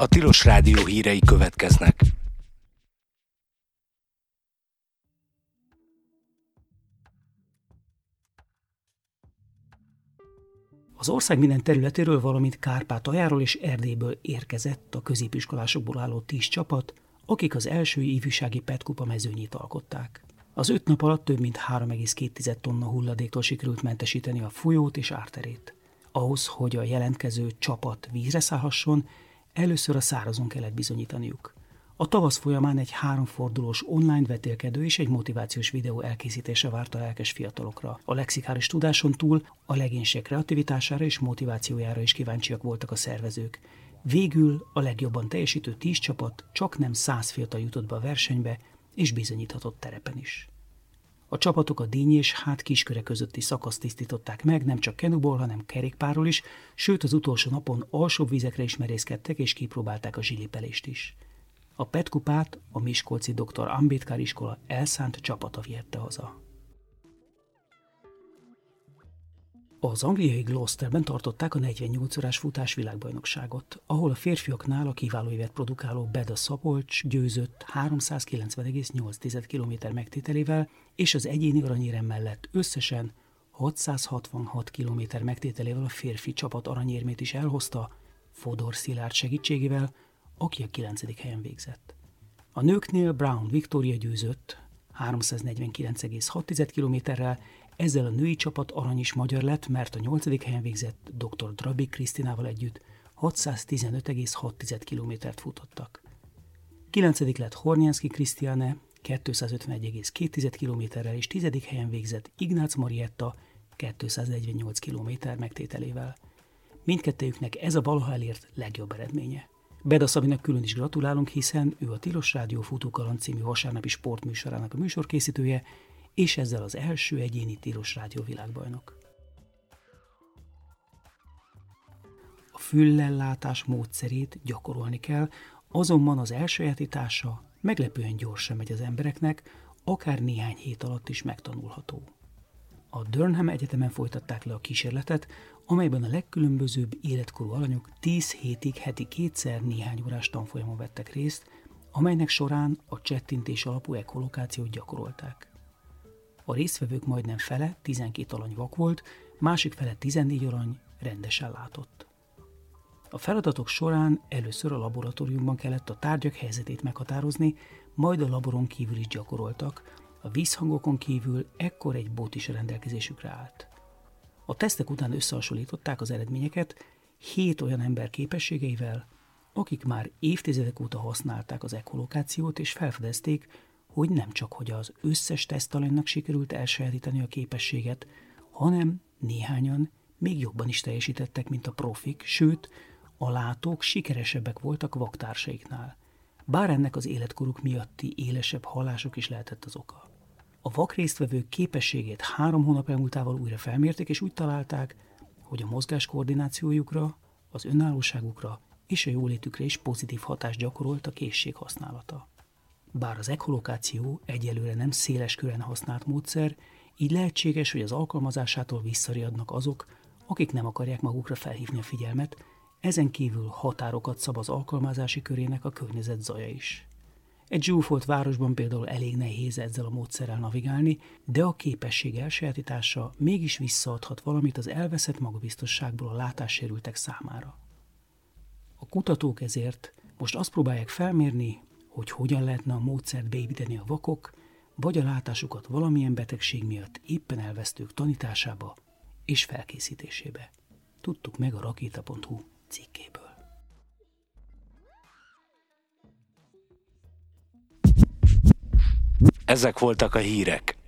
A Tilos Rádió hírei következnek. Az ország minden területéről, valamint Kárpátaljáról és Erdélyből érkezett a középiskolásokból álló 10 csapat, akik az első ifjúsági PET-kupa mezőnyét alkották. Az 5 nap alatt több mint 3,2 tonna hulladéktól sikerült mentesíteni a folyót és árterét. Ahhoz, hogy a jelentkező csapat vízre szállhasson, először a szárazon kellett bizonyítaniuk. A tavasz folyamán egy 3 fordulós online vetélkedő és egy motivációs videó elkészítése várta a lelkes fiatalokra. A lexikális tudáson túl a legénység kreativitására és motivációjára is kíváncsiak voltak a szervezők. Végül a legjobban teljesítő 10 csapat csaknem 100 fiatal jutott be a versenybe, és bizonyíthatott terepen is. A csapatok a Díny és Kisköre közötti szakaszt tisztították meg, nem csak kenuból, hanem kerékpárról is, sőt az utolsó napon alsóbb vizekre is merészkedtek és kipróbálták a zsilipelést is. A PET-kupát a miskolci Dr. Ambedkar iskola elszánt csapata vihette haza. Az angliai Gloucesterben tartották a 48 órás futás világbajnokságot, ahol a férfiaknál a kiváló évet produkáló Beda Szabolcs győzött 390,8 km megtételével, és az egyéni aranyérem mellett összesen 666 km megtételével a férfi csapat aranyérmét is elhozta Fodor Szilárd segítségével, aki a 9. helyen végzett. A nőknél Brown Victoria győzött 349,6 kilométerrel, ezzel a női csapat arany is magyar lett, mert a 8. helyen végzett dr. Drabik Krisztinával együtt 615,6 kilométert futottak. 9. lett Hornyánszky Krisztiane 251,2 kilométerrel, és 10. helyen végzett Ignác Marietta 248 kilométer megtételével. Mindkettejüknek ez a valaha elért legjobb eredménye. Beda Szabinak külön is gratulálunk, hiszen ő a Tilos Rádió Futókaland című vasárnapi sportműsorának a műsorkészítője, és ezzel az első egyéni Tilos Rádió világbajnok. A füllellátás módszerét gyakorolni kell, azonban az elsajátítása meglepően gyorsan megy az embereknek, akár néhány hét alatt is megtanulható. A Durham Egyetemen folytatták le a kísérletet, amelyben a legkülönbözőbb életkorú alanyok 10 hétig heti 2-szer néhány órás tanfolyamon vettek részt, amelynek során a csettintés alapú echolokációt gyakorolták. A résztvevők majdnem fele, 12 alany vak volt, másik fele 14 alany rendesen látott. A feladatok során először a laboratóriumban kellett a tárgyak helyzetét meghatározni, majd a laboron kívül is gyakoroltak, a vízhangokon kívül ekkor egy bot is rendelkezésükre állt. A tesztek után összehasonlították az eredményeket 7 olyan ember képességeivel, akik már évtizedek óta használták az echolokációt, és felfedezték, hogy nem csak hogy az összes tesztalanynak sikerült elsajátítani a képességet, hanem néhányan még jobban is teljesítettek, mint a profik, sőt, a látók sikeresebbek voltak vaktársaiknál, bár ennek az életkoruk miatti élesebb hallások is lehetett az oka. A vak résztvevők képességét 3 hónap elmúltával újra felmérték, és úgy találták, hogy a mozgás koordinációjukra, az önállóságukra és a jólétükre is pozitív hatást gyakorolt a készség használata. Bár az echolokáció egyelőre nem széles körben használt módszer, így lehetséges, hogy az alkalmazásától visszariadnak azok, akik nem akarják magukra felhívni a figyelmet, ezen kívül határokat szab az alkalmazási körének a környezet zaja is. Egy zsúfolt városban például elég nehéz ezzel a módszerrel navigálni, de a képesség elsajátítása mégis visszaadhat valamit az elveszett magabiztosságból a látássérültek számára. A kutatók ezért most azt próbálják felmérni, hogy hogyan lehetne a módszert beépíteni a vakok, vagy a látásukat valamilyen betegség miatt éppen elvesztők tanításába és felkészítésébe. Tudtuk meg a rakéta.hu cikkéből. Ezek voltak a hírek.